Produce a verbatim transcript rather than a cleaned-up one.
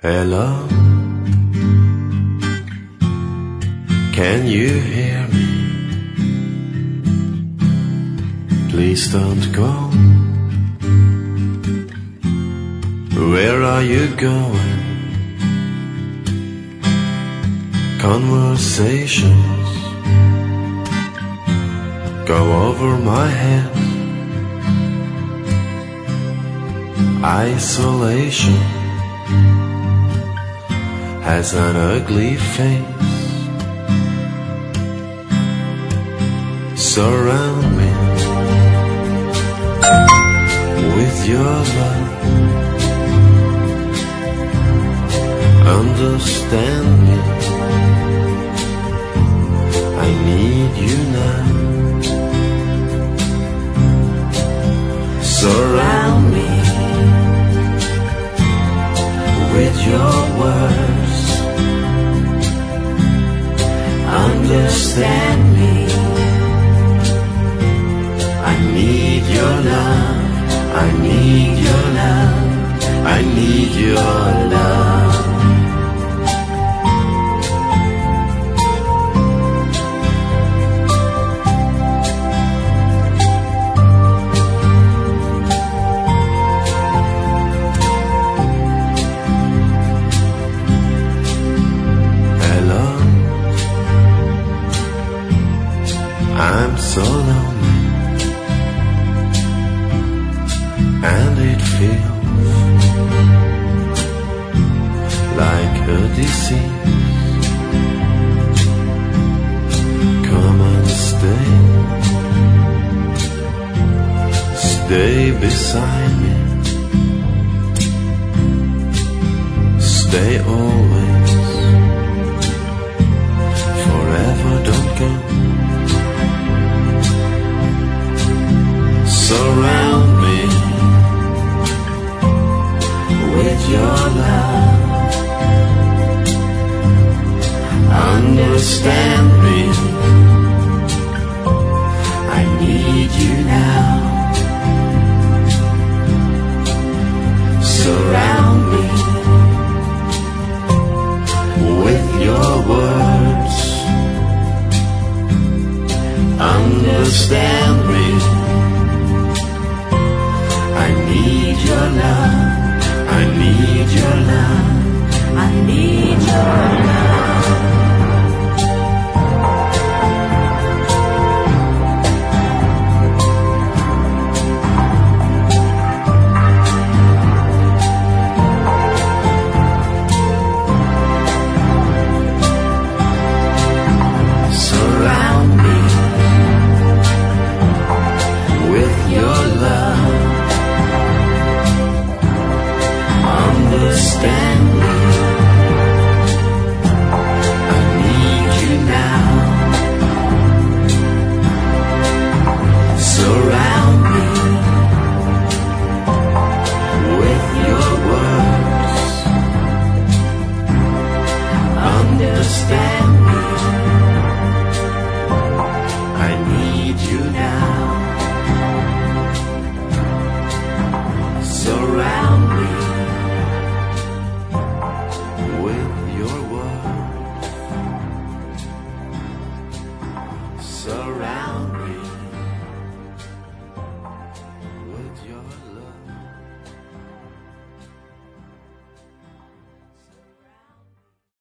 Hello, can you hear me? Please don't go. Where are you going? Conversations go over my head. Isolation has an ugly face. Surround me with your love. Understand me, I need you now. Surround me with your words. Understand me, I need your love. I need your love. I need your love. I'm so lonely, and it feels like a disease. Come and stay, stay beside me, stay always, forever, don't go. Surround me with your love. Understand me, I need you now. Surround me with your words. Understand me, I need your love. I need your love. I need your love. Surround me with your love. Understand